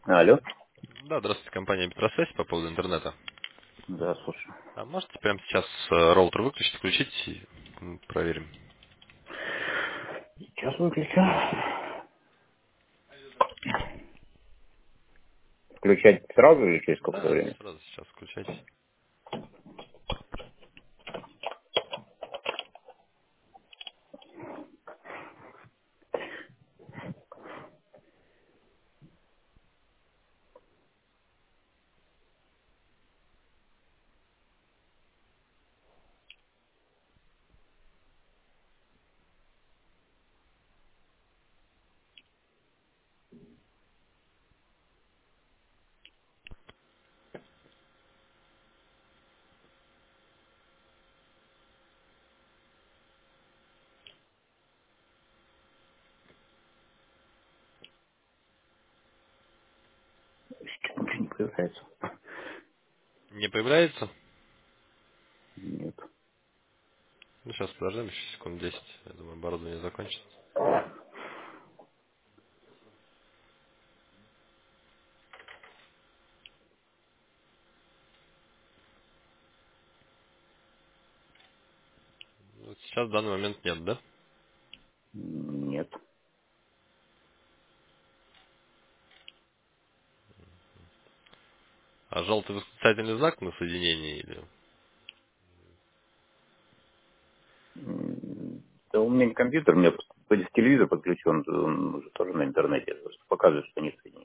Алло. Да, здравствуйте, компания Петросвязь по поводу интернета. Да, слушаю. А можете прямо сейчас роутер выключить, включить и проверим? Сейчас выключу. Включать сразу или через какое-то Да, время? сразу сейчас включайте. Сейчас ничего не появляется. Не появляется? Нет. Ну, сейчас подождем еще секунд 10. Я думаю, оборудование закончится. Вот сейчас в данный момент нет, да? Нет. А желтый восклицательный знак на соединении или... Да у меня не компьютер, у меня телевизор подключен, он уже тоже на интернете. Просто показывает, что нет соединения.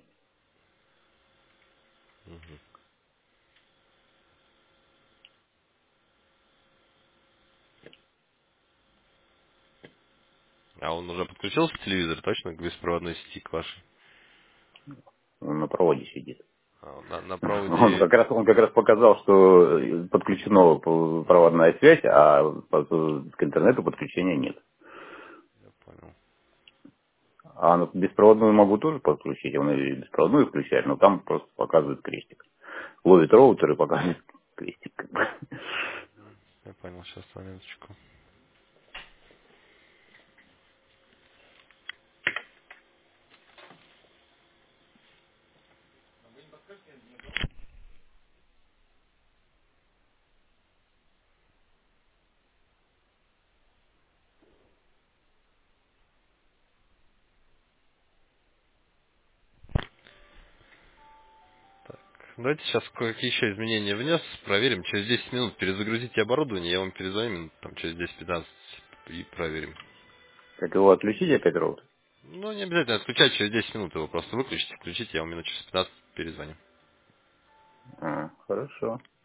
А он уже подключился к телевизору, точно, к беспроводной сети к вашей? Он на проводе сидит. А, на Он проводе... как раз показал, что подключена проводная связь, а к интернету подключения нет. Я понял. А ну, беспроводную могу тоже подключить, он и беспроводную включает, но там просто показывает крестик. Ловит роутер и показывает крестик. как бы. Я понял, сейчас, моменточку. Давайте сейчас кое-какие еще изменения внес, проверим. Через 10 минут перезагрузите оборудование, я вам перезвоню минут там, через 10-15 и проверим. Как его отключить опять роутер? Ну, не обязательно отключать, через 10 минут его просто выключите, включите, я вам минут через 15 перезвоню. А, хорошо.